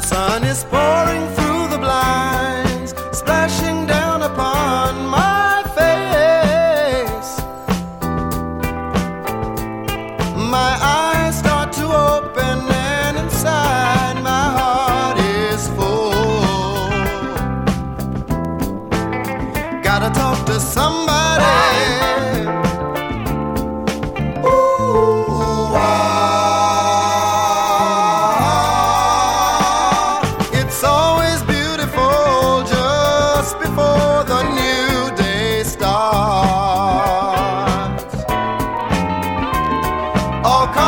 sun is pouring through the blinds, splashing down upon my face. My eyes start to open and inside my heart is full. Gotta talk to somebody. Before the new day starts, all